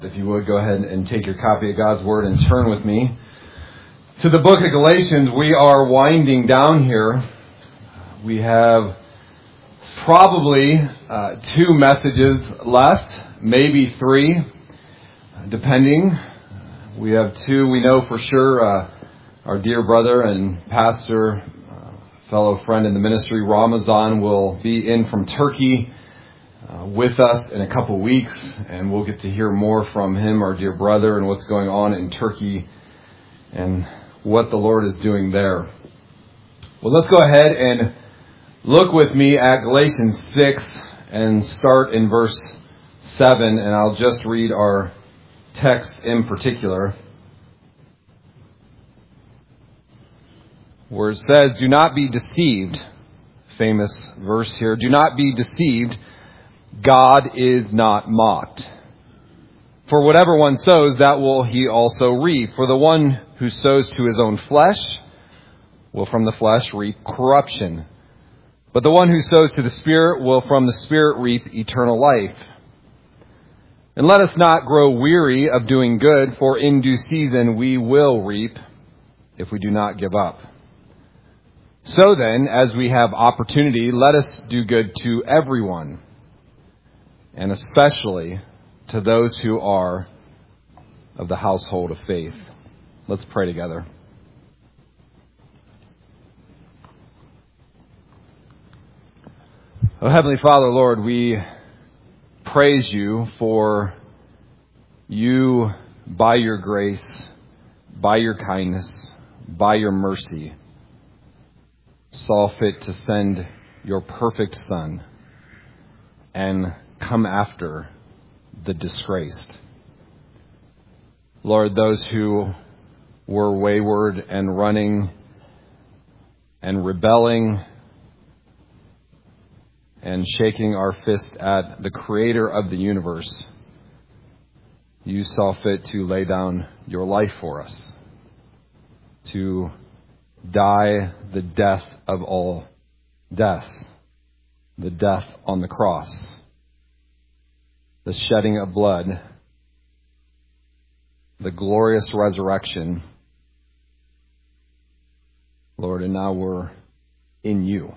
If you would, go ahead and take your copy of God's Word and turn with me to the book of Galatians. We are winding down here. We have probably 2 messages left, maybe 3, depending. We have 2, we know for sure. Our dear brother and pastor, fellow friend in the ministry, Ramazan, will be in from Turkey with us in a couple weeks, and we'll get to hear more from him, our dear brother, and what's going on in Turkey and what the Lord is doing there. Well, let's go ahead and look with me at Galatians 6 and start in verse 7, and I'll just read our text in particular, where it says, "Do not be deceived," famous verse here, "do not be deceived. God is not mocked. For whatever one sows, that will he also reap. For the one who sows to his own flesh will from the flesh reap corruption. But the one who sows to the Spirit will from the Spirit reap eternal life. And let us not grow weary of doing good, for in due season we will reap if we do not give up. So then, as we have opportunity, let us do good to everyone, and especially to those who are of the household of faith." Let's pray together. Oh, Heavenly Father, Lord, we praise you for you, by your grace, by your kindness, by your mercy, saw fit to send your perfect Son and come after the disgraced. Lord, those who were wayward and running and rebelling and shaking our fist at the Creator of the universe, you saw fit to lay down your life for us, to die the death of all deaths, the death on the cross, the shedding of blood, the glorious resurrection, Lord, and now we're in you.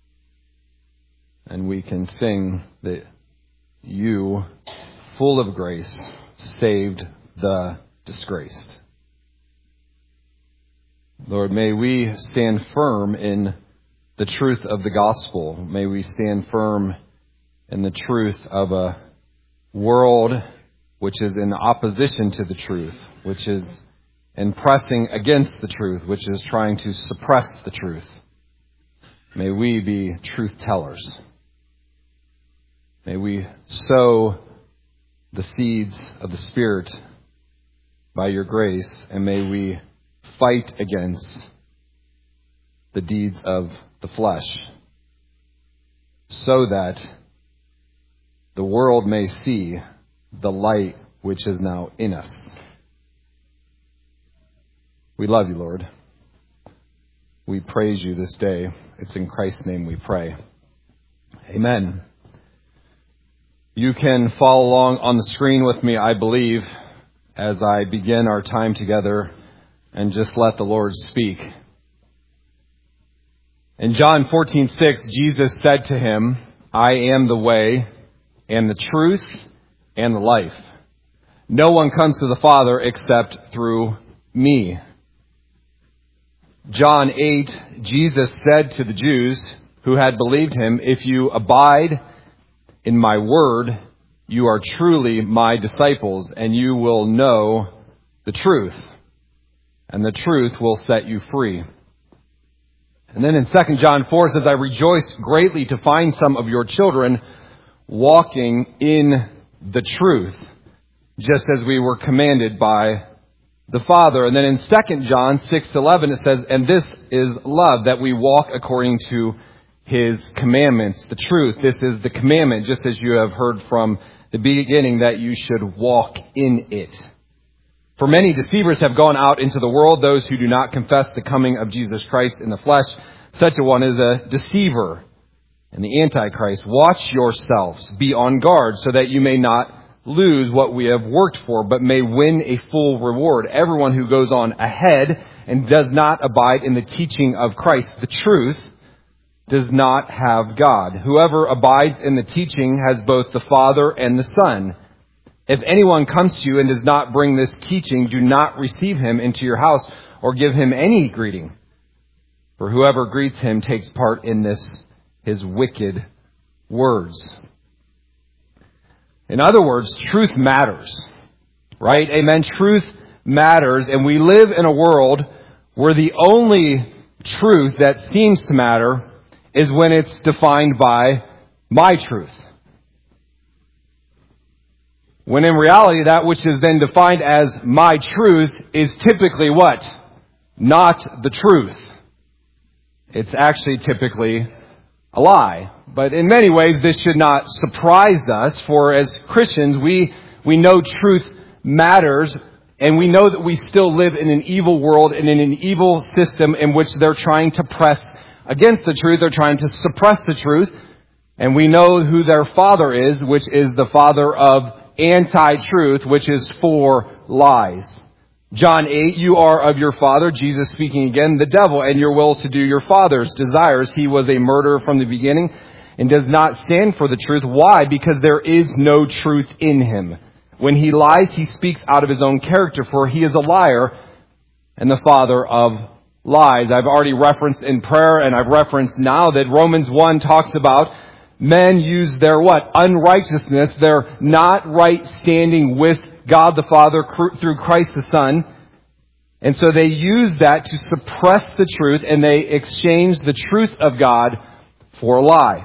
And we can sing that you, full of grace, saved the disgraced. Lord, may we stand firm in the truth of the gospel. May we stand firm in the truth of a world which is in opposition to the truth, which is in pressing against the truth, which is trying to suppress the truth. May we be truth tellers. May we sow the seeds of the Spirit by your grace, and may we fight against the deeds of the flesh, so that the world may see the light which is now in us. We love you, Lord. We praise you this day. It's in Christ's name we pray. Amen. You can follow along on the screen with me, I believe, as I begin our time together and just let the Lord speak. In John 14:6, Jesus said to him, "I am the way and the truth and the life. No one comes to the Father except through me." John 8, Jesus said to the Jews who had believed him, "If you abide in my word, you are truly my disciples, and you will know the truth, and the truth will set you free." And then in 2 John 4 says, "I rejoice greatly to find some of your children walking in the truth, just as we were commanded by the Father." And then in 2 John 6:11 it says, "And this is love, that we walk according to his commandments." The truth, this is the commandment, just as you have heard from the beginning, that you should walk in it. For many deceivers have gone out into the world, those who do not confess the coming of Jesus Christ in the flesh. Such a one is a deceiver and the Antichrist. Watch yourselves, be on guard, so that you may not lose what we have worked for, but may win a full reward. Everyone who goes on ahead and does not abide in the teaching of Christ, the truth, does not have God. Whoever abides in the teaching has both the Father and the Son. If anyone comes to you and does not bring this teaching, do not receive him into your house or give him any greeting. For whoever greets him takes part in his wicked words. In other words, truth matters, right? Amen. Truth matters, and we live in a world where the only truth that seems to matter is when it's defined by my truth. When in reality, that which is then defined as my truth is typically what? Not the truth. It's actually typically a lie. But in many ways, this should not surprise us, for as Christians, we know truth matters, and we know that we still live in an evil world and in an evil system in which they're trying to press against the truth. They're trying to suppress the truth. And we know who their father is, which is the father of anti-truth, which is for lies. John 8, you are of your father, Jesus speaking again, the devil, and your will to do your father's desires. He was a murderer from the beginning and does not stand for the truth. Why? Because there is no truth in him. When he lies, he speaks out of his own character, for he is a liar and the father of lies. I've already referenced in prayer, and I've referenced now that Romans 1 talks about men use their what? Unrighteousness, their not right standing with God the Father through Christ the Son. And so they use that to suppress the truth, and they exchange the truth of God for a lie.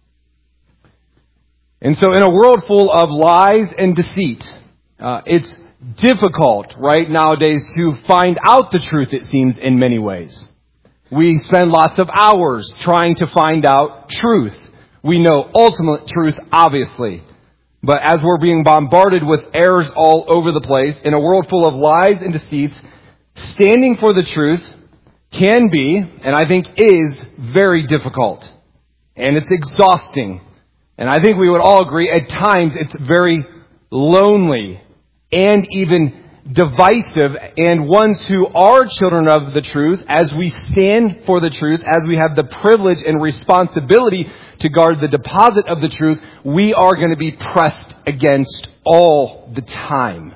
And so in a world full of lies and deceit, it's difficult right nowadays to find out the truth, it seems, in many ways. We spend lots of hours trying to find out truth. We know ultimate truth, obviously. But as we're being bombarded with errors all over the place, in a world full of lies and deceits, standing for the truth can be, and I think is, very difficult. And it's exhausting. And I think we would all agree, at times it's very lonely and even divisive. And ones who are children of the truth, as we stand for the truth, as we have the privilege and responsibility to guard the deposit of the truth, we are going to be pressed against all the time.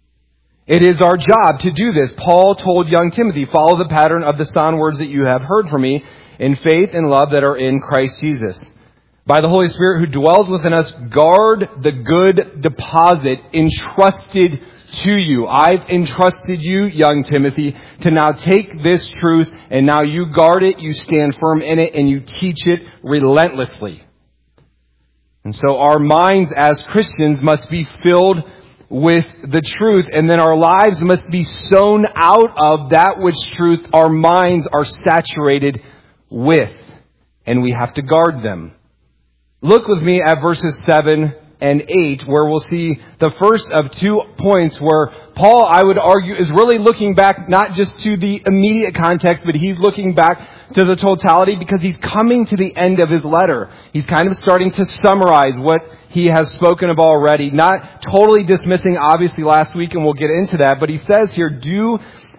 It is our job to do this. Paul told young Timothy, follow the pattern of the sound words that you have heard from me in faith and love that are in Christ Jesus. By the Holy Spirit who dwells within us, guard the good deposit entrusted to you. I've entrusted you, young Timothy, to now take this truth and now you guard it, you stand firm in it, and you teach it relentlessly. And so our minds as Christians must be filled with the truth, and then our lives must be sown out of that which truth our minds are saturated with, and we have to guard them. Look with me at verses 7 and 8, where we'll see the first of 2 points where Paul, I would argue, is really looking back not just to the immediate context, but he's looking back to the totality because he's coming to the end of his letter. He's kind of starting to summarize what he has spoken of already, not totally dismissing, obviously, last week, and we'll get into that, but he says here, do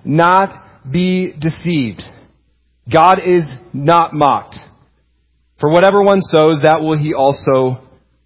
not be deceived. God is not mocked. For whatever one sows, that will he also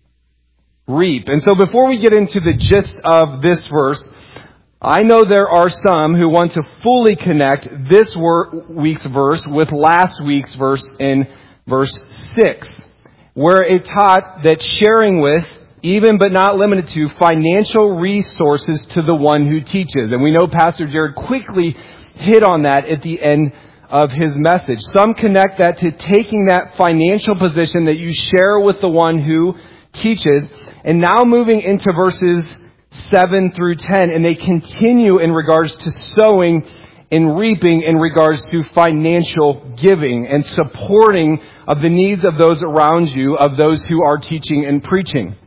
reap. And so before we get into the gist of this verse, I know there are some who want to fully connect this week's verse with last week's verse in verse 6, where it taught that sharing with, even but not limited to, financial resources to the one who teaches. And we know Pastor Jared quickly hit on that at the end of his message. Some connect that to taking that financial position that you share with the one who teaches. And now moving into verses 7 through 10, and they continue in regards to sowing and reaping in regards to financial giving and supporting of the needs of those around you, of those who are teaching and preaching.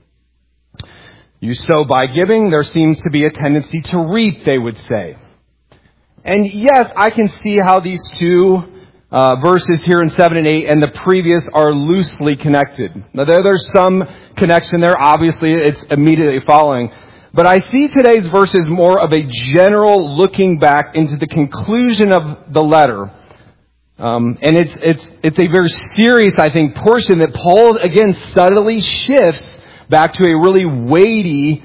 You sow by giving, there seems to be a tendency to reap, they would say. And yes, I can see how these two verses here in 7 and 8 and the previous are loosely connected. Now there's some connection there. Obviously, it's immediately following. But I see today's verses more of a general looking back into the conclusion of the letter. And it's a very serious, I think, portion that Paul, again, subtly shifts back to a really weighty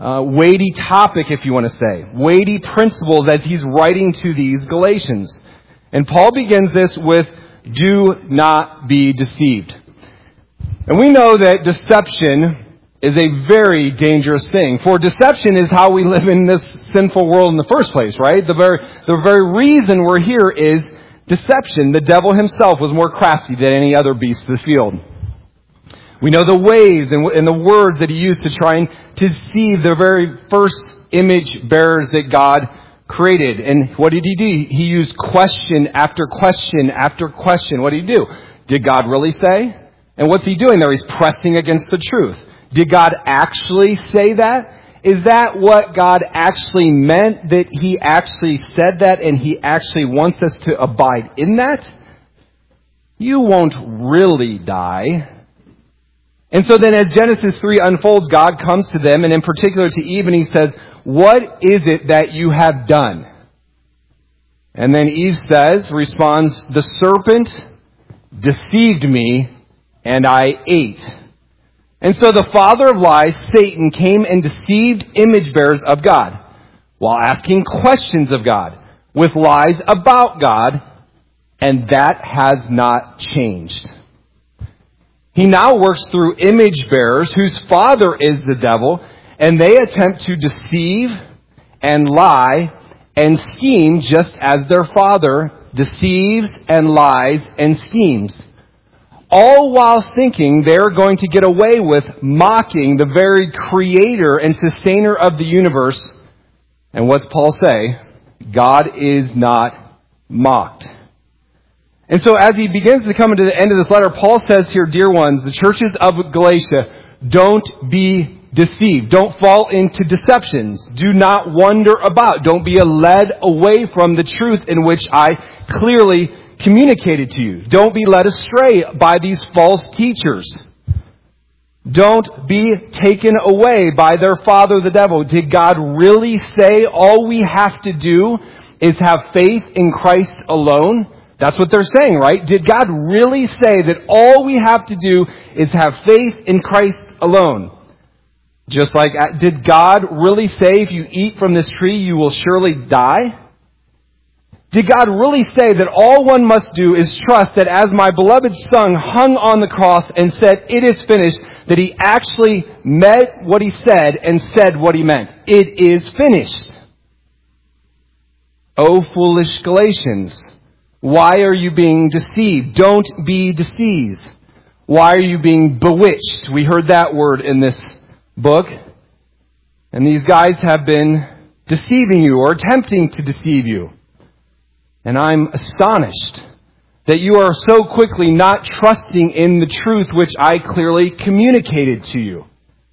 topic, if you want to say. Weighty principles as he's writing to these Galatians. And Paul begins this with, do not be deceived. And we know that deception is a very dangerous thing. For deception is how we live in this sinful world in the first place, right? The very reason we're here is deception. The devil himself was more crafty than any other beast of the field. We know the ways and the words that he used to try and deceive the very first image bearers that God created. And what did he do? He used question after question after question. What did he do? Did God really say? And what's he doing there? He's pressing against the truth. Did God actually say that? Is that what God actually meant? That he actually said that and he actually wants us to abide in that? You won't really die. And so then as Genesis 3 unfolds, God comes to them, and in particular to Eve, and he says, what is it that you have done? And then Eve responds, the serpent deceived me, and I ate. And so the father of lies, Satan, came and deceived image bearers of God while asking questions of God with lies about God, and that has not changed. He now works through image bearers whose father is the devil, and they attempt to deceive and lie and scheme just as their father deceives and lies and schemes. All while thinking they're going to get away with mocking the very creator and sustainer of the universe. And what's Paul say? God is not mocked. And so as he begins to come into the end of this letter, Paul says here, dear ones, the churches of Galatia, don't be deceived. Don't fall into deceptions. Do not wander about. Don't be led away from the truth in which I clearly communicated to you. Don't be led astray by these false teachers. Don't be taken away by their father, the devil. Did God really say all we have to do is have faith in Christ alone? That's what they're saying, right? Did God really say that all we have to do is have faith in Christ alone? Just like, did God really say if you eat from this tree, you will surely die? Did God really say that all one must do is trust that as my beloved Son hung on the cross and said, it is finished, that he actually meant what he said and said what he meant? It is finished. O foolish Galatians, why are you being deceived? Don't be deceived. Why are you being bewitched? We heard that word in this book. And these guys have been deceiving you or attempting to deceive you. And I'm astonished that you are so quickly not trusting in the truth which I clearly communicated to you.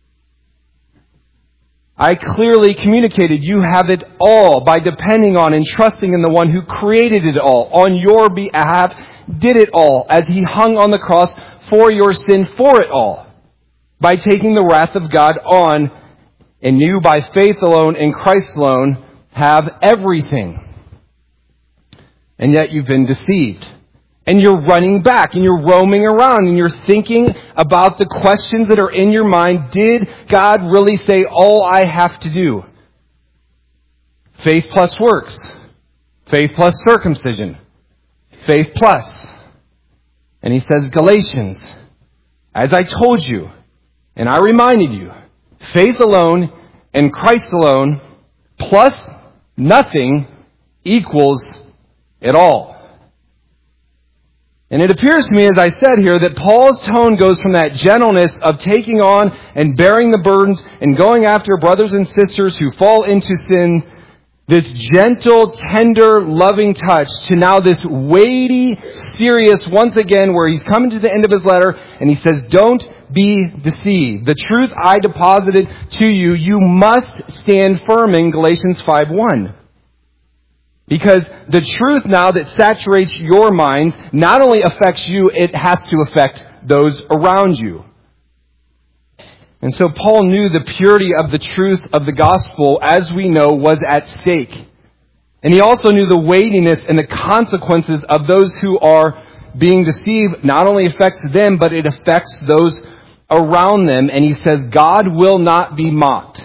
I clearly communicated you have it all by depending on and trusting in the one who created it all, on your behalf, did it all, as he hung on the cross for your sin, for it all, by taking the wrath of God on, and you by faith alone in Christ alone have everything. And yet you've been deceived. And you're running back and you're roaming around and you're thinking about the questions that are in your mind. Did God really say all I have to do? Faith plus works. Faith plus circumcision. Faith plus. And he says, Galatians, as I told you, and I reminded you, faith alone and Christ alone plus nothing equals it all. And it appears to me, as I said here, that Paul's tone goes from that gentleness of taking on and bearing the burdens and going after brothers and sisters who fall into sin, this gentle, tender, loving touch, to now this weighty, serious, once again, where he's coming to the end of his letter and he says, don't be deceived. The truth I deposited to you, you must stand firm in Galatians 5:1. Because the truth now that saturates your minds not only affects you, it has to affect those around you. And so Paul knew the purity of the truth of the gospel, as we know, was at stake. And he also knew the weightiness and the consequences of those who are being deceived not only affects them, but it affects those around them. And he says, God will not be mocked.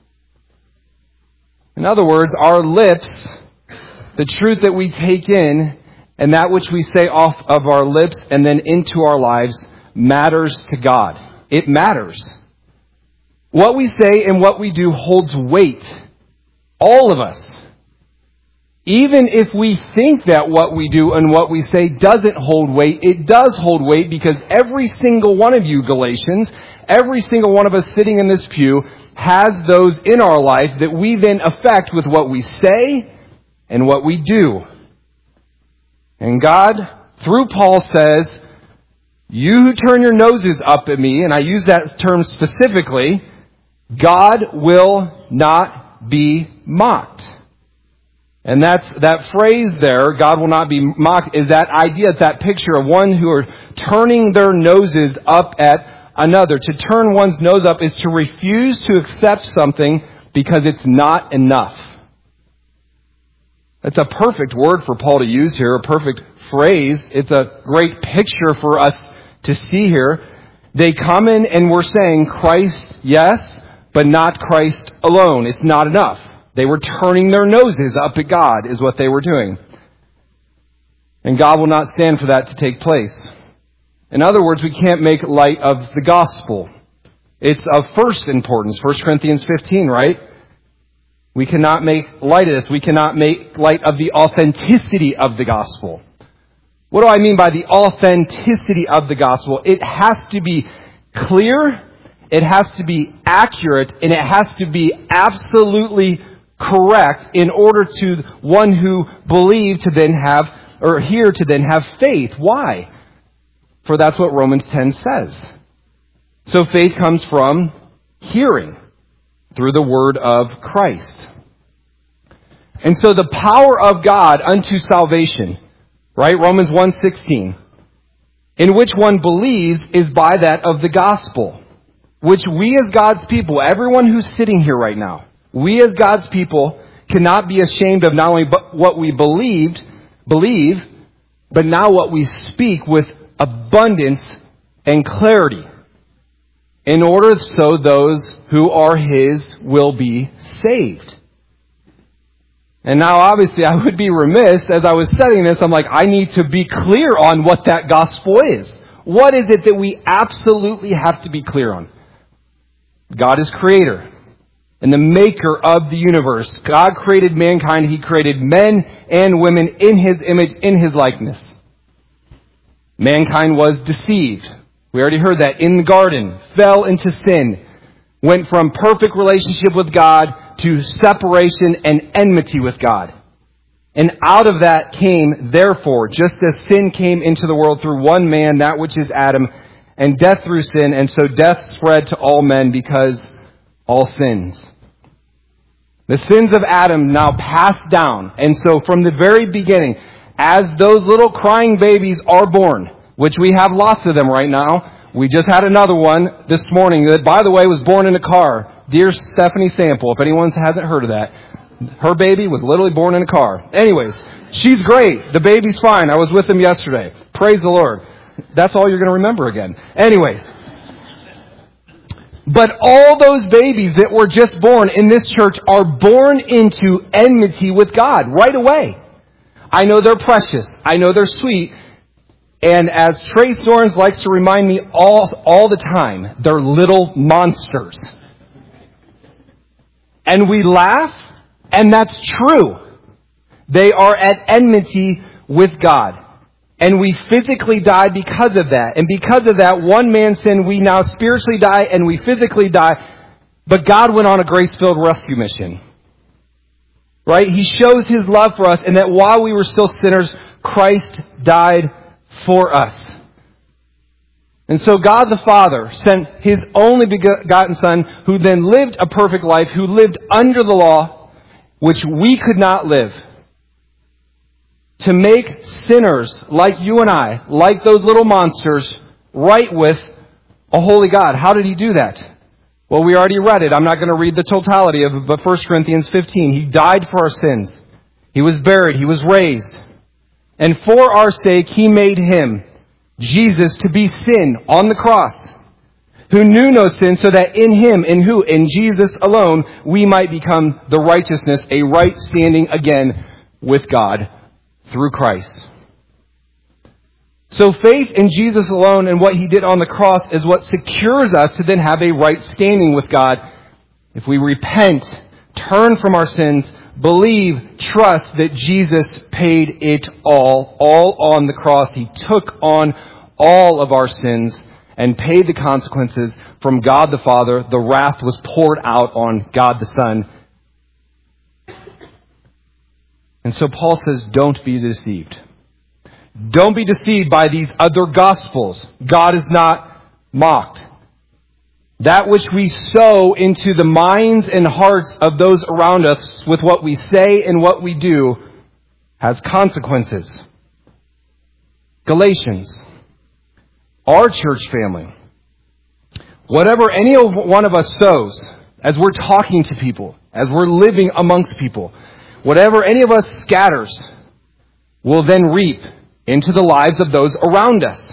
In other words, our lips, the truth that we take in, and that which we say off of our lips and then into our lives matters to God. It matters. What we say and what we do holds weight. All of us. Even if we think that what we do and what we say doesn't hold weight, it does hold weight, because every single one of you Galatians, every single one of us sitting in this pew has those in our life that we then affect with what we say and what we do. And God, through Paul, says, you who turn your noses up at me, and I use that term specifically, God will not be mocked. And that phrase there, God will not be mocked, is that idea, it's that picture of one who are turning their noses up at another. To turn one's nose up is to refuse to accept something because it's not enough. That's a perfect word for Paul to use here, a perfect phrase. It's a great picture for us to see here. They come in and we're saying Christ, yes, but not Christ alone. It's not enough. They were turning their noses up at God, is what they were doing. And God will not stand for that to take place. In other words, we can't make light of the gospel. It's of first importance. 1 Corinthians 15, right? We cannot make light of this. We cannot make light of the authenticity of the gospel. What do I mean by the authenticity of the gospel? It has to be clear, it has to be accurate, and it has to be absolutely correct in order to one who believed to then have, or hear to then have faith. Why? For that's what Romans 10 says. So faith comes from hearing through the word of Christ. And so the power of God unto salvation, right? Romans 1:16, in which one believes is by that of the gospel, which we as God's people, everyone who's sitting here right now, we as God's people cannot be ashamed of not only what we believe, but now what we speak with abundance and clarity, in order so those who are His will be saved. And now obviously I would be remiss, as I was studying this, I'm like, I need to be clear on what that gospel is. What is it that we absolutely have to be clear on? God is creator and the maker of the universe. God created mankind. He created men and women in His image, in His likeness. Mankind was deceived. We already heard that in the garden, fell into sin, went from perfect relationship with God to separation and enmity with God. And out of that came, therefore, just as sin came into the world through one man, that which is Adam, and death through sin, and so death spread to all men because all sins. The sins of Adam now passed down. And so from the very beginning, as those little crying babies are born, which we have lots of them right now, we just had another one this morning that, by the way, was born in a car. Dear Stephanie Sample, if anyone hasn't heard of that. Her baby was literally born in a car. Anyways, she's great. The baby's fine. I was with them yesterday. Praise the Lord. That's all you're going to remember again. Anyways. But all those babies that were just born in this church are born into enmity with God right away. I know they're precious. I know they're sweet. And as Trey Sorens likes to remind me all the time, they're little monsters. And we laugh, and that's true. They are at enmity with God. And we physically die because of that. And because of that, one man's sin, we now spiritually die and we physically die. But God went on a grace-filled rescue mission. Right? He shows His love for us, and that while we were still sinners, Christ died for us. And so God the Father sent His only begotten Son, who then lived a perfect life, who lived under the law, which we could not live. to make sinners like you and I, like those little monsters, right with a holy God. How did he do that? Well, we already read it. I'm not going to read the totality of it, but 1 Corinthians 15. He died for our sins. He was buried. He was raised. And for our sake, he made him, Jesus, to be sin on the cross, who knew no sin, so that in him, in Jesus alone, we might become the righteousness, a right standing again with God through Christ. So faith in Jesus alone and what he did on the cross is what secures us to then have a right standing with God. If we repent, turn from our sins, believe, trust that Jesus paid it all on the cross. He took on all of our sins and paid the consequences from God the Father. The wrath was poured out on God the Son. And so Paul says, don't be deceived. Don't be deceived by these other gospels. God is not mocked. That which we sow into the minds and hearts of those around us with what we say and what we do has consequences. Galatians, our church family, whatever any one of us sows, as we're talking to people, as we're living amongst people, whatever any of us scatters, will then reap into the lives of those around us.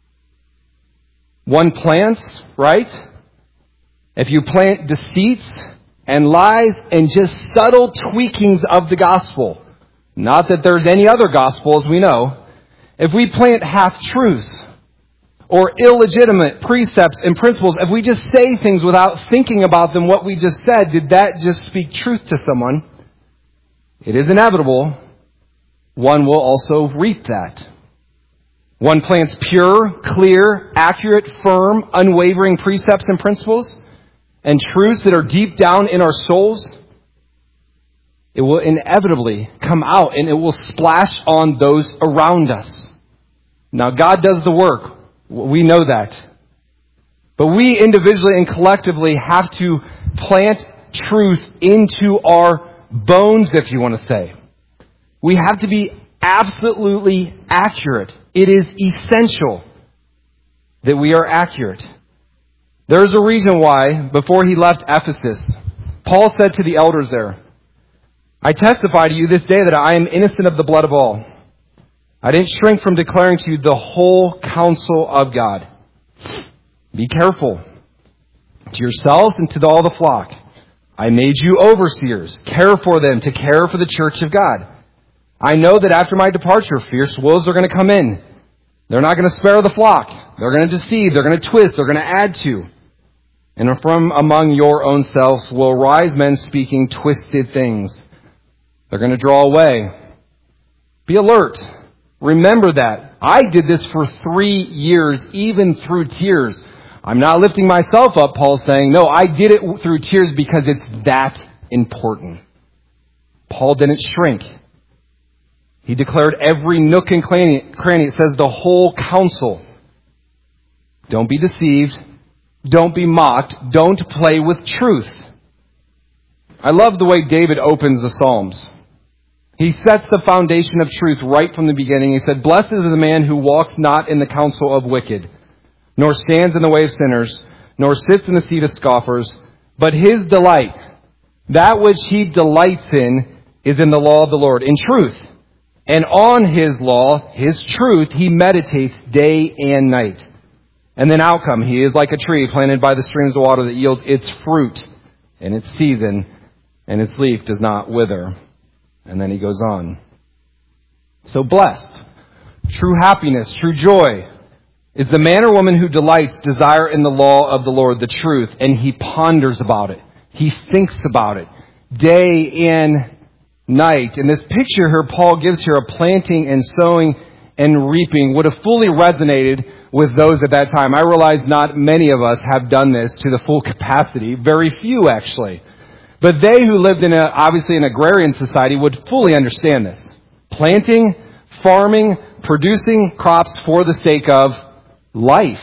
One plants, right? If you plant deceits and lies and just subtle tweakings of the gospel, not that there's any other gospel as we know, if we plant half-truths or illegitimate precepts and principles, if we just say things without thinking about them, what we just said, did that just speak truth to someone? It is inevitable. One will also reap that. One plants pure, clear, accurate, firm, unwavering precepts and principles and truths that are deep down in our souls. It will inevitably come out and it will splash on those around us. Now, God does the work. We know that. But we individually and collectively have to plant truth into our bones, if you want to say. We have to be absolutely accurate. It is essential that we are accurate. There is a reason why, before he left Ephesus, Paul said to the elders there, I testify to you this day that I am innocent of the blood of all. I didn't shrink from declaring to you the whole counsel of God. Be careful to yourselves and to all the flock. I made you overseers. Care for them, to care for the church of God. I know that after my departure, fierce wolves are going to come in. They're not going to spare the flock. They're going to deceive. They're going to twist. They're going to add to. And from among your own selves will rise men speaking twisted things. They're going to draw away. Be alert. Remember that. I did this for 3 years, even through tears. I'm not lifting myself up, Paul's saying. No, I did it through tears because it's that important. Paul didn't shrink. He declared every nook and cranny. It says the whole counsel. Don't be deceived. Don't be mocked. Don't play with truth. I love the way David opens the Psalms. He sets the foundation of truth right from the beginning. He said, Blessed is the man who walks not in the counsel of wicked, nor stands in the way of sinners, nor sits in the seat of scoffers, but his delight, that which he delights in, is in the law of the Lord, in truth. And on his law, his truth, he meditates day and night. And then outcome, he is like a tree planted by the streams of water that yields its fruit in its season, and its leaf does not wither. And then he goes on. So blessed, true happiness, true joy, is the man or woman who delights, desire in the law of the Lord, the truth, and he ponders about it. He thinks about it day and night. And this picture here Paul gives here of planting and sowing and reaping would have fully resonated with those at that time. I realize not many of us have done this to the full capacity. Very few, actually. But they who lived in obviously an agrarian society would fully understand this. Planting, farming, producing crops for the sake of life.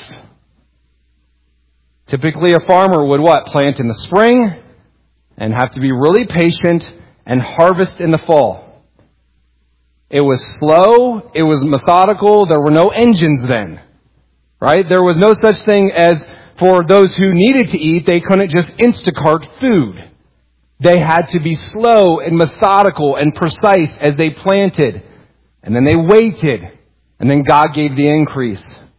Typically a farmer would what? Plant in the spring and have to be really patient and harvest in the fall. It was slow. It was methodical. There were no engines then. Right? There was no such thing as, for those who needed to eat, they couldn't just Instacart food. They had to be slow and methodical and precise as they planted. And then they waited. And then God gave the increase.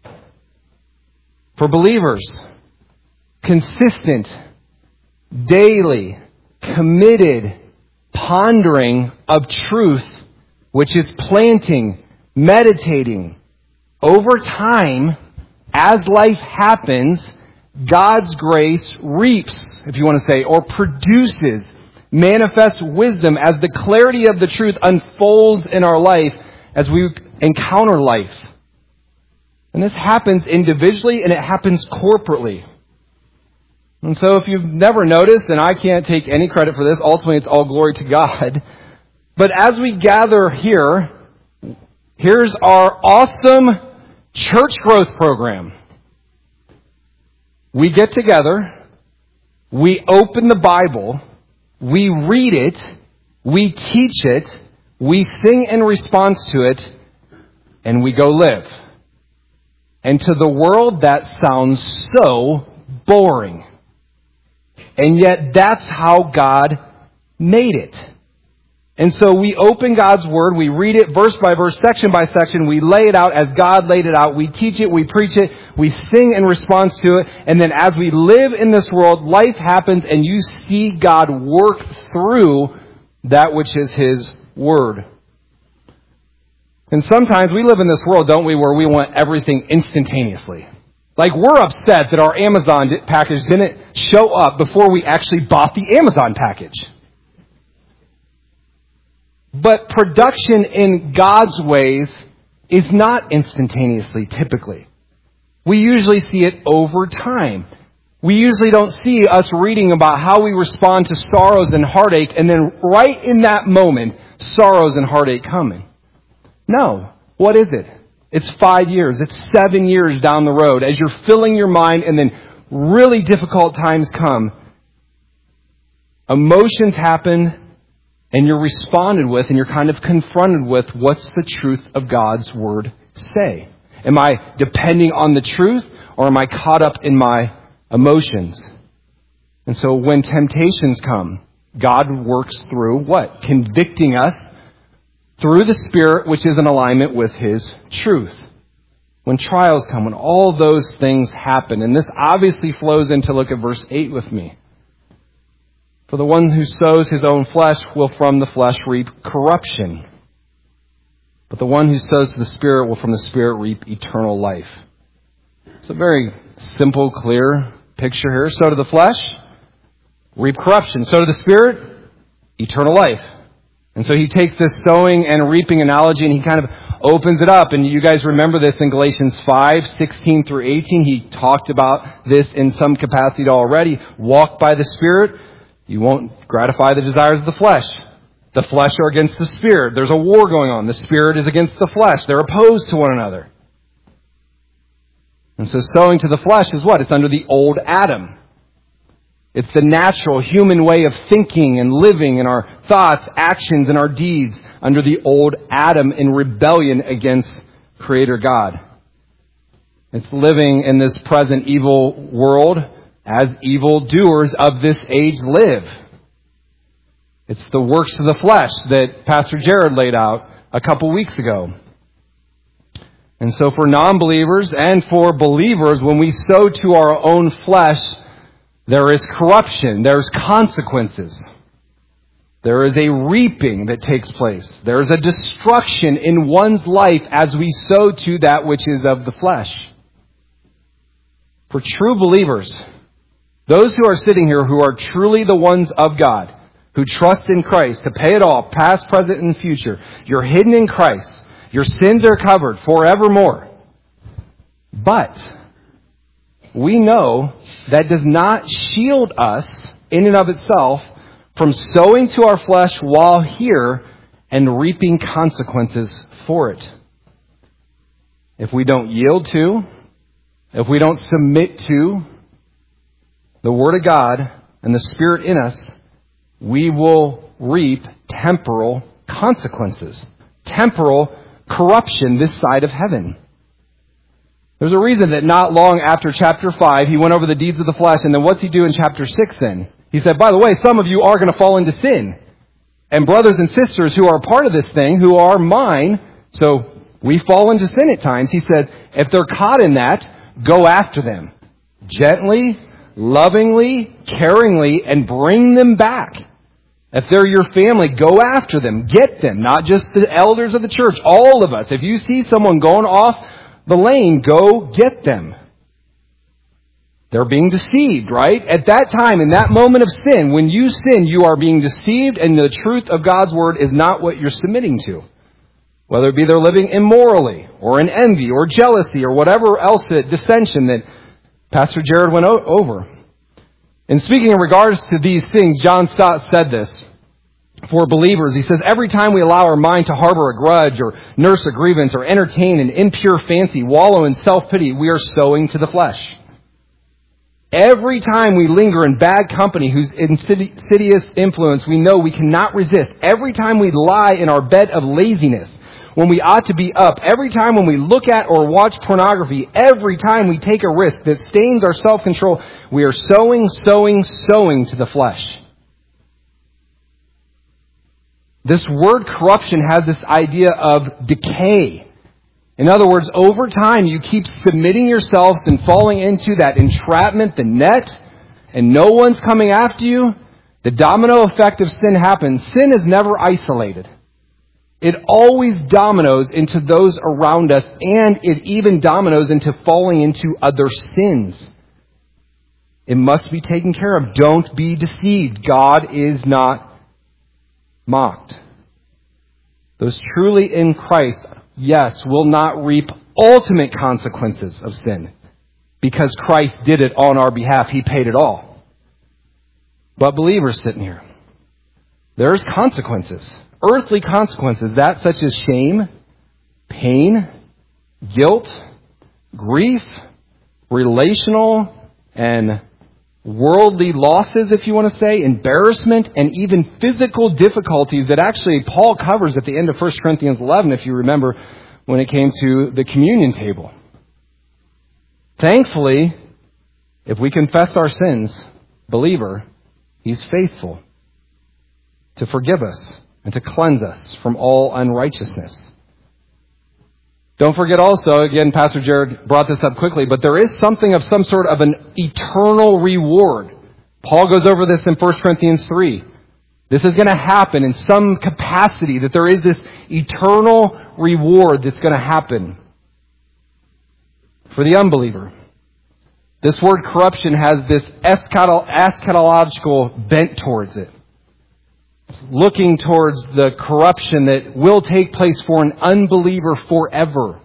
For believers, consistent, daily, committed pondering of truth, which is planting, meditating, over time, as life happens, God's grace reaps, if you want to say, or produces, manifests wisdom as the clarity of the truth unfolds in our life as we encounter life. And this happens individually and it happens corporately. And so if you've never noticed, and I can't take any credit for this, ultimately it's all glory to God. But as we gather here, here's our awesome church growth program. We get together, we open the Bible, we read it, we teach it, we sing in response to it, and we go live. And to the world, that sounds so boring. And yet, that's how God made it. And so we open God's Word, we read it verse by verse, section by section, we lay it out as God laid it out, we teach it, we preach it, we sing in response to it, and then as we live in this world, life happens and you see God work through that which is His Word. And sometimes we live in this world, don't we, where we want everything instantaneously. Like we're upset that our Amazon package didn't show up before we actually bought the Amazon package. But production in God's ways is not instantaneously, typically. We usually see it over time. We usually don't see us reading about how we respond to sorrows and heartache, and then right in that moment, sorrows and heartache coming. No. What is it? It's 5 years. It's 7 years down the road. As you're filling your mind and then really difficult times come, emotions happen, and you're responded with and you're kind of confronted with what's the truth of God's Word say? Am I depending on the truth or am I caught up in my emotions? And so when temptations come, God works through what? Convicting us through the Spirit, which is in alignment with His truth. When trials come, when all those things happen, and this obviously flows into, look at verse 8 with me. For the one who sows his own flesh will from the flesh reap corruption. But the one who sows to the Spirit will from the Spirit reap eternal life. It's a very simple, clear picture here. Sow to the flesh, reap corruption. Sow to the Spirit, eternal life. And so he takes this sowing and reaping analogy and he kind of opens it up. And you guys remember this in Galatians 5:16 through 18. He talked about this in some capacity already. Walk by the Spirit. You won't gratify the desires of the flesh. The flesh are against the Spirit. There's a war going on. The Spirit is against the flesh. They're opposed to one another. And so sowing to the flesh is what? It's under the old Adam. It's the natural human way of thinking and living in our thoughts, actions, and our deeds under the old Adam in rebellion against Creator God. It's living in this present evil world as evildoers of this age live. It's the works of the flesh that Pastor Jared laid out a couple weeks ago. And so for non-believers and for believers, when we sow to our own flesh, there is corruption. There's consequences. There is a reaping that takes place. There is a destruction in one's life as we sow to that which is of the flesh. For true believers, those who are sitting here who are truly the ones of God, who trust in Christ to pay it all, past, present, and future, you're hidden in Christ. Your sins are covered forevermore. But we know that does not shield us in and of itself from sowing to our flesh while here and reaping consequences for it. If we don't yield to, if we don't submit to the Word of God and the Spirit in us, we will reap temporal consequences. temporal corruption this side of heaven. There's a reason that not long after chapter 5, he went over the deeds of the flesh, and then what's he do in chapter 6 then? He said, by the way, some of you are going to fall into sin. And brothers and sisters who are part of this thing, who are mine, so we fall into sin at times. He says, if they're caught in that, go after them. Gently, lovingly, caringly, and bring them back. If they're your family, go after them. Get them. Not just the elders of the church. All of us. If you see someone going off the lane, go get them. They're being deceived, right? At that time, in that moment of sin, when you sin, you are being deceived, and the truth of God's word is not what you're submitting to. Whether it be they're living immorally, or in envy, or jealousy, or whatever else, dissension that Pastor Jared went over. And speaking in regards to these things, John Stott said this for believers. He says, every time we allow our mind to harbor a grudge, or nurse a grievance, or entertain an impure fancy, wallow in self-pity, we are sowing to the flesh. Every time we linger in bad company whose insidious influence we know we cannot resist, every time we lie in our bed of laziness when we ought to be up, every time when we look at or watch pornography, every time we take a risk that stains our self-control, we are sowing to the flesh. This word corruption has this idea of decay. In other words, over time, you keep submitting yourselves and falling into that entrapment, the net, and no one's coming after you. The domino effect of sin happens. Sin is never isolated. It always dominoes into those around us, and it even dominoes into falling into other sins. It must be taken care of. Don't be deceived. God is not mocked. Those truly in Christ, yes, will not reap ultimate consequences of sin because Christ did it on our behalf. He paid it all. But believers sitting here, there's consequences, earthly consequences, that such as shame, pain, guilt, grief, relational and worldly losses, if you want to say, embarrassment, and even physical difficulties that actually Paul covers at the end of 1 Corinthians 11, if you remember, when it came to the communion table. Thankfully, if we confess our sins, believer, He's faithful to forgive us and to cleanse us from all unrighteousness. Don't forget also, again, Pastor Jared brought this up quickly, but there is something of some sort of an eternal reward. Paul goes over this in 1 Corinthians 3. This is going to happen in some capacity, that there is this eternal reward that's going to happen for the unbeliever. This word corruption has this eschatological bent towards it. It's looking towards the corruption that will take place for an unbeliever forever.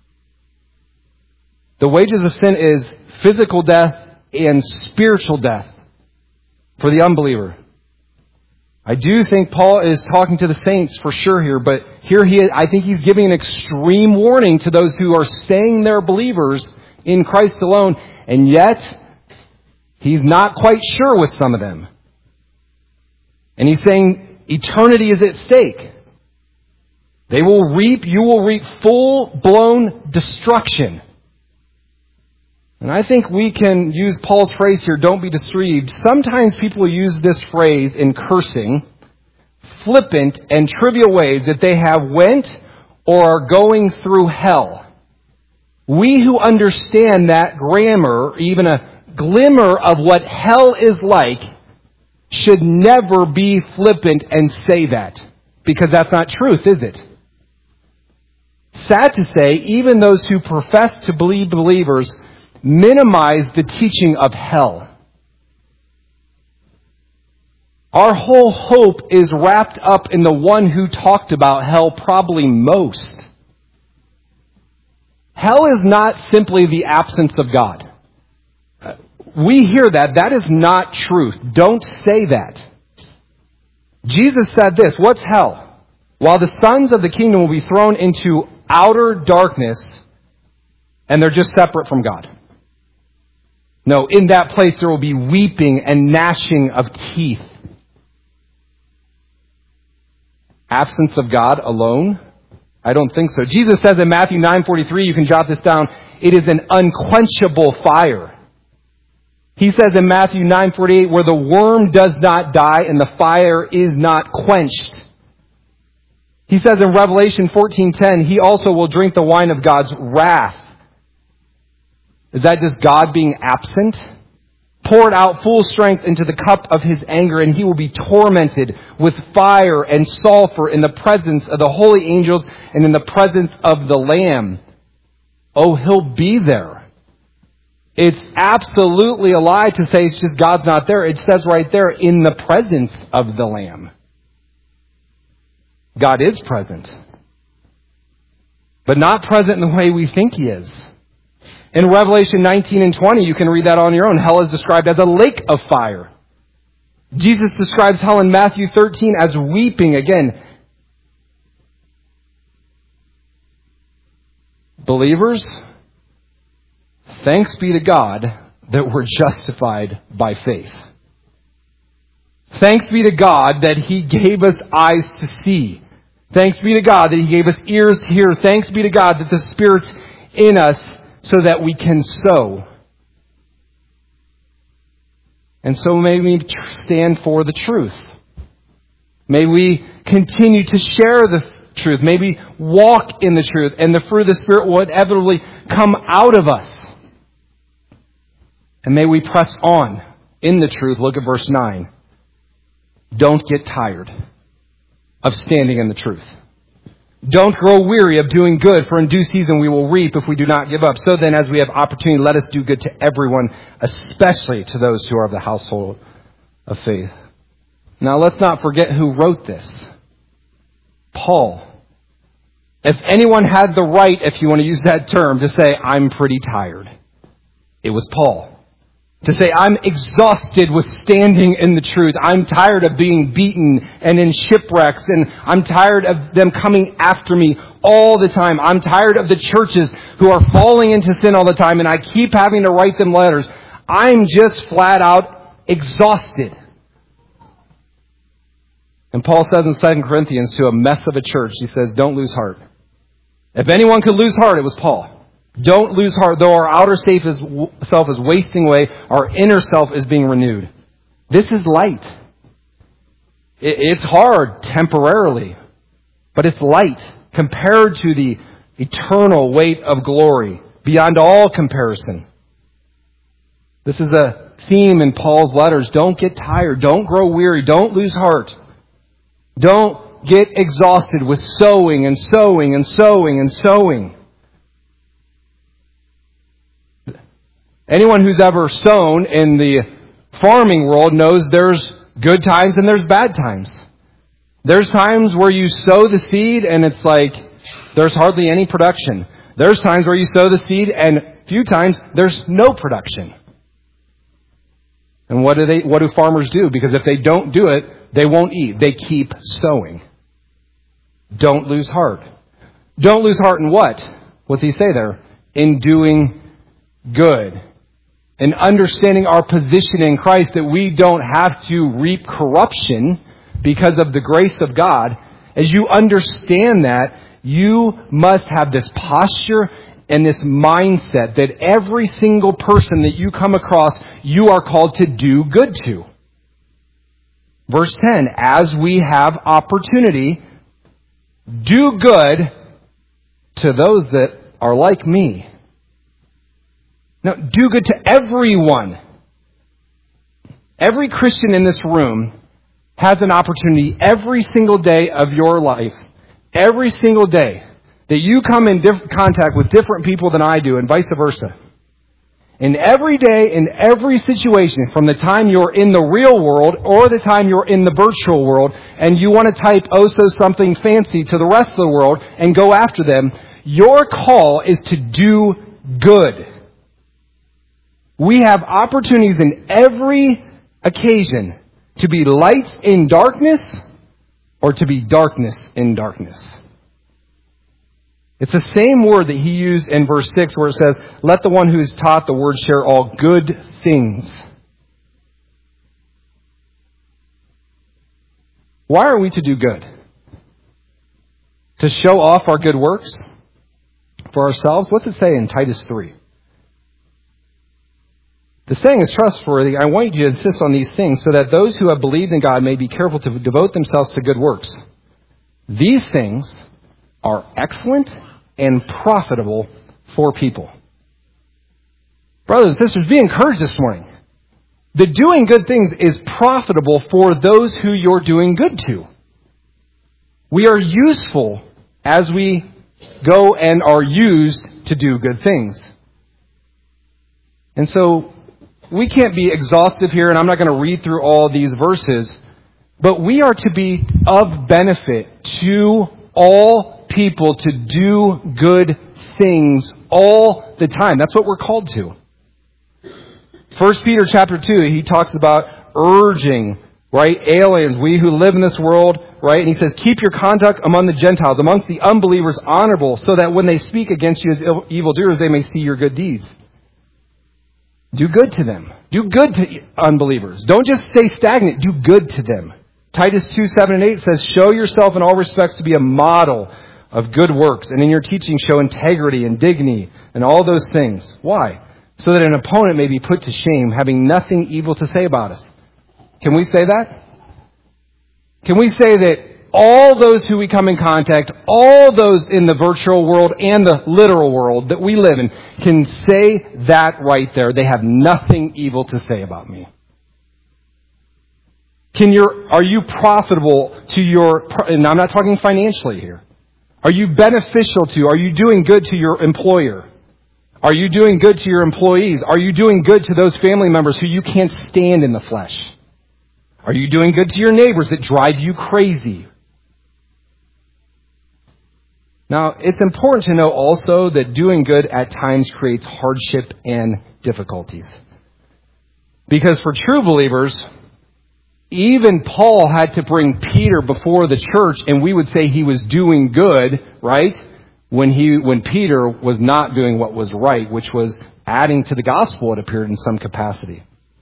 The wages of sin is physical death and spiritual death for the unbeliever. I do think Paul is talking to the saints for sure here, but here I think he's giving an extreme warning to those who are saying they're believers in Christ alone, and yet he's not quite sure with some of them. And he's saying eternity is at stake. You will reap full-blown destruction. And I think we can use Paul's phrase here, don't be deceived. Sometimes people use this phrase in cursing, flippant and trivial ways that they have went or are going through hell. We who understand that grammar, even a glimmer of what hell is like, should never be flippant and say that, because that's not truth, is it? Sad to say, even those who profess to believe believers minimize the teaching of hell. Our whole hope is wrapped up in the one who talked about hell probably most. Hell is not simply the absence of God. We hear that. That is not truth. Don't say that. Jesus said this. What's hell? While the sons of the kingdom will be thrown into outer darkness, and they're just separate from God. No, in that place there will be weeping and gnashing of teeth. Absence of God alone I don't think so. Jesus says in Matthew 9:43, you can jot this down, it is an unquenchable fire. He says in Matthew 9:48, where the worm does not die and the fire is not quenched. He says in Revelation 14:10, he also will drink the wine of God's wrath. Is that just God being absent? Poured out full strength into the cup of his anger, and he will be tormented with fire and sulfur in the presence of the holy angels and in the presence of the Lamb. Oh, he'll be there. It's absolutely a lie to say it's just God's not there. It says right there, in the presence of the Lamb. God is present, but not present in the way we think he is. In Revelation 19 and 20, you can read that on your own. Hell is described as a lake of fire. Jesus describes hell in Matthew 13 as weeping. Again, believers, thanks be to God that we're justified by faith. Thanks be to God that he gave us eyes to see. Thanks be to God that he gave us ears to hear. Thanks be to God that the Spirit's in us so that we can sow. And so may we stand for the truth. May we continue to share the truth. May we walk in the truth. And the fruit of the Spirit will inevitably come out of us. And may we press on in the truth. Look at verse 9. Don't get tired of standing in the truth. Don't grow weary of doing good, for in due season we will reap if we do not give up. So then, as we have opportunity, let us do good to everyone, especially to those who are of the household of faith. Now, let's not forget who wrote this. Paul. If anyone had the right, if you want to use that term, to say, I'm pretty tired, it was Paul. To say, I'm exhausted with standing in the truth. I'm tired of being beaten and in shipwrecks. And I'm tired of them coming after me all the time. I'm tired of the churches who are falling into sin all the time. And I keep having to write them letters. I'm just flat out exhausted. And Paul says in 2 Corinthians to a mess of a church, he says, don't lose heart. If anyone could lose heart, it was Paul. Don't lose heart. Though our outer self is wasting away, our inner self is being renewed. This is light. It's hard temporarily, but it's light compared to the eternal weight of glory beyond all comparison. This is a theme in Paul's letters. Don't get tired. Don't grow weary. Don't lose heart. Don't get exhausted with sowing and sowing and sowing and sowing. Anyone who's ever sown in the farming world knows there's good times and there's bad times. There's times where you sow the seed and it's like there's hardly any production. There's times where you sow the seed and a few times there's no production. And what do farmers do? Because if they don't do it, they won't eat. They keep sowing. Don't lose heart. Don't lose heart in what? What's he say there? In doing good. And understanding our position in Christ, that we don't have to reap corruption because of the grace of God. As you understand that, you must have this posture and this mindset that every single person that you come across, you are called to do good to. Verse 10, as we have opportunity, do good to those that are like me. Now, do good to everyone. Every Christian in this room has an opportunity every single day of your life, every single day, that you come in contact with different people than I do, and vice versa. And every day, in every situation, from the time you're in the real world or the time you're in the virtual world, and you want to type something fancy to the rest of the world and go after them, your call is to do good. We have opportunities in every occasion to be lights in darkness or to be darkness in darkness. It's the same word that he used in verse 6 where it says, let the one who is taught the word share all good things. Why are we to do good? To show off our good works for ourselves? What's it say in Titus 3? The saying is trustworthy. I want you to insist on these things so that those who have believed in God may be careful to devote themselves to good works. These things are excellent and profitable for people. Brothers and sisters, be encouraged this morning. The doing good things is profitable for those who you're doing good to. We are useful as we go and are used to do good things. And so we can't be exhaustive here, and I'm not going to read through all these verses, but we are to be of benefit to all people to do good things all the time. That's what we're called to. 1 Peter chapter 2, he talks about urging, right, aliens, we who live in this world, right? And he says, keep your conduct among the Gentiles, amongst the unbelievers, honorable, so that when they speak against you as evildoers, they may see your good deeds. Do good to them. Do good to unbelievers. Don't just stay stagnant. Do good to them. Titus 2, 7 and 8 says, show yourself in all respects to be a model of good works, and in your teaching show integrity and dignity and all those things. Why? So that an opponent may be put to shame, having nothing evil to say about us. Can we say that? Can we say that all those who we come in contact, all those in the virtual world and the literal world that we live in, can say that right there? They have nothing evil to say about me. Are you profitable to and I'm not talking financially here. Are you beneficial to, are you doing good to your employer? Are you doing good to your employees? Are you doing good to those family members who you can't stand in the flesh? Are you doing good to your neighbors that drive you crazy? Now, it's important to know also that doing good at times creates hardship and difficulties. Because for true believers, even Paul had to bring Peter before the church, and we would say he was doing good, right? When Peter was not doing what was right, which was adding to the gospel, it appeared, in some capacity.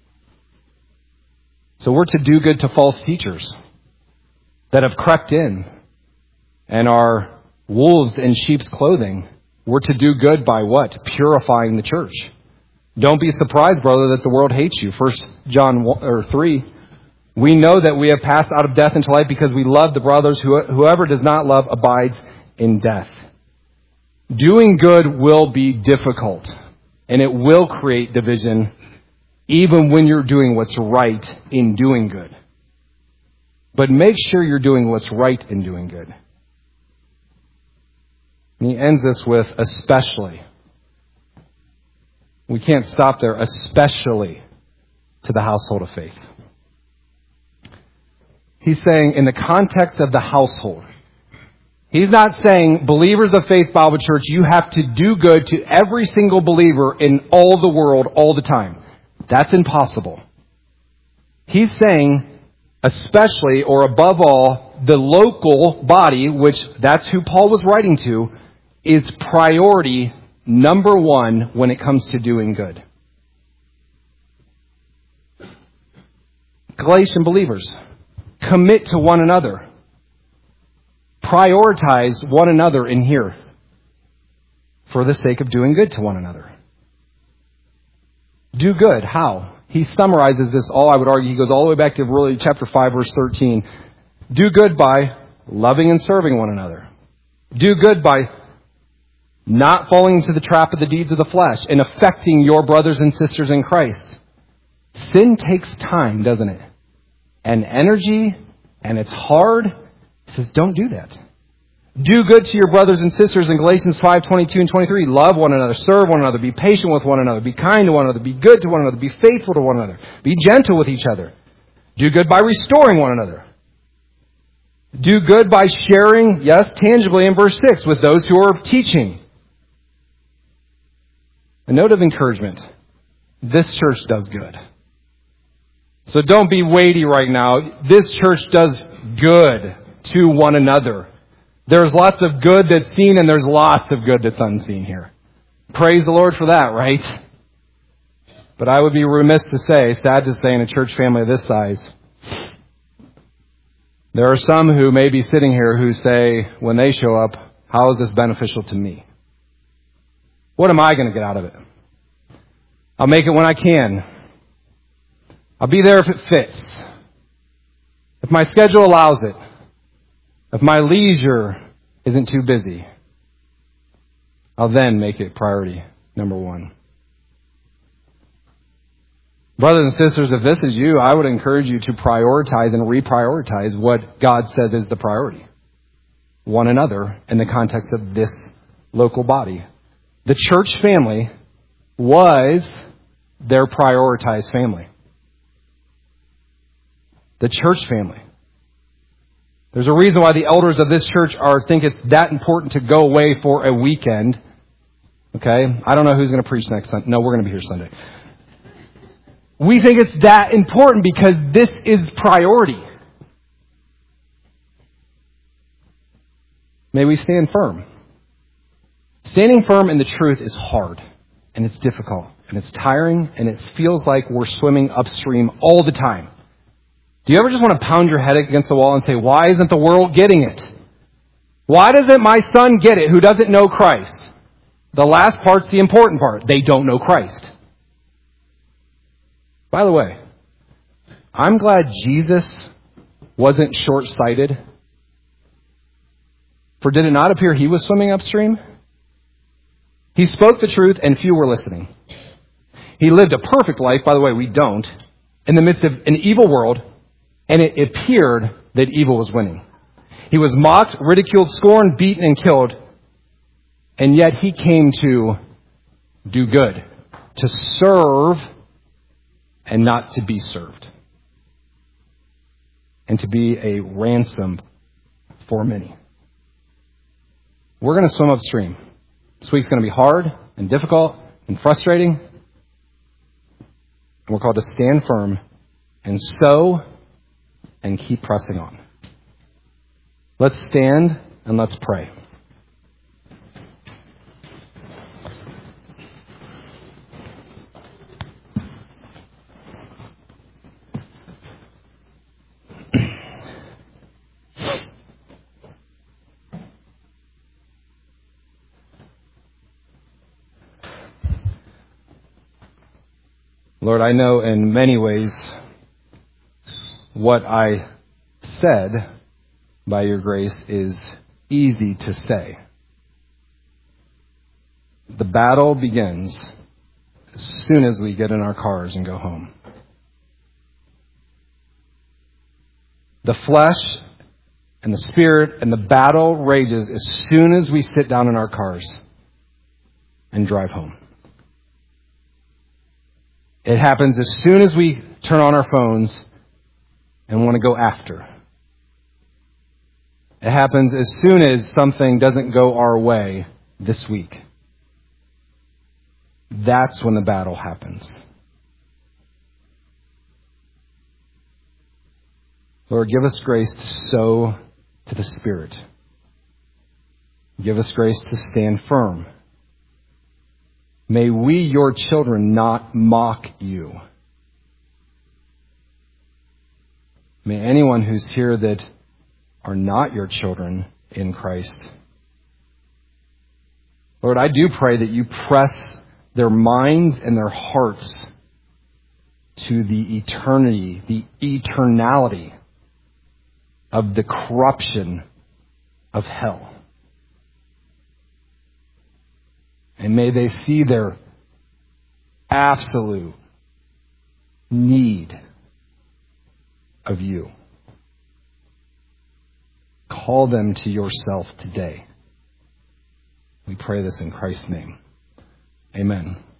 So we're to do good to false teachers that have crept in and are wolves in sheep's clothing. We're to do good by what? Purifying the church. Don't be surprised, brother, that the world hates you. 1 John 3. We know that we have passed out of death into life because we love the brothers. Whoever does not love abides in death. Doing good will be difficult, and it will create division even when you're doing what's right in doing good. But make sure you're doing what's right in doing good. And he ends this with especially. We can't stop there. Especially to the household of faith. He's saying in the context of the household. He's not saying, believers of Faith Bible Church, you have to do good to every single believer in all the world all the time. That's impossible. He's saying, especially or above all, the local body, which that's who Paul was writing to, is priority number one when it comes to doing good. Galatian believers, commit to one another. Prioritize one another in here for the sake of doing good to one another. Do good. How? He summarizes this all, I would argue. He goes all the way back to really chapter 5, verse 13. Do good by loving and serving one another. Do good by not falling into the trap of the deeds of the flesh and affecting your brothers and sisters in Christ. Sin takes time, doesn't it? And energy, and it's hard. He says, don't do that. Do good to your brothers and sisters in Galatians 5:22 and 23. Love one another, serve one another, be patient with one another, be kind to one another, be good to one another, be faithful to one another, be gentle with each other. Do good by restoring one another. Do good by sharing, yes, tangibly in verse 6, with those who are teaching. A note of encouragement. This church does good. So don't be weighty right now. This church does good to one another. There's lots of good that's seen and there's lots of good that's unseen here. Praise the Lord for that, right? But I would be remiss to say, sad to say, in a church family of this size, There are some who may be sitting here who say, when they show up, how is this beneficial to me? What am I going to get out of it? I'll make it when I can. I'll be there if it fits. If my schedule allows it. If my leisure isn't too busy. I'll then make it priority number one. Brothers and sisters, if this is you, I would encourage you to prioritize and reprioritize what God says is the priority. One another in the context of this local body. The church family was their prioritized family. The church family. There's a reason why the elders of this church think it's that important to go away for a weekend. Okay? I don't know who's going to preach next Sunday. No, we're going to be here Sunday. We think it's that important because this is priority. May we stand firm. Standing firm in the truth is hard, and it's difficult, and it's tiring, and it feels like we're swimming upstream all the time. Do you ever just want to pound your head against the wall and say, why isn't the world getting it? Why doesn't my son get it who doesn't know Christ? The last part's the important part. They don't know Christ. By the way, I'm glad Jesus wasn't short-sighted. For did it not appear he was swimming upstream? He spoke the truth and few were listening. He lived a perfect life, by the way, we don't, in the midst of an evil world, and it appeared that evil was winning. He was mocked, ridiculed, scorned, beaten, and killed, and yet he came to do good, to serve and not to be served, and to be a ransom for many. We're going to swim upstream. This week's going to be hard and difficult and frustrating. And we're called to stand firm and sow and keep pressing on. Let's stand and let's pray. Lord, I know in many ways what I said by your grace is easy to say. The battle begins as soon as we get in our cars and go home. The flesh and the spirit and the battle rages as soon as we sit down in our cars and drive home. It happens as soon as we turn on our phones and want to go after. It happens as soon as something doesn't go our way this week. That's when the battle happens. Lord, give us grace to sow to the Spirit. Give us grace to stand firm. May we, your children, not mock you. May anyone who's here that are not your children in Christ, Lord, I do pray that you press their minds and their hearts to the eternity, the eternality of the corruption of hell. And may they see their absolute need of you. Call them to yourself today. We pray this in Christ's name. Amen.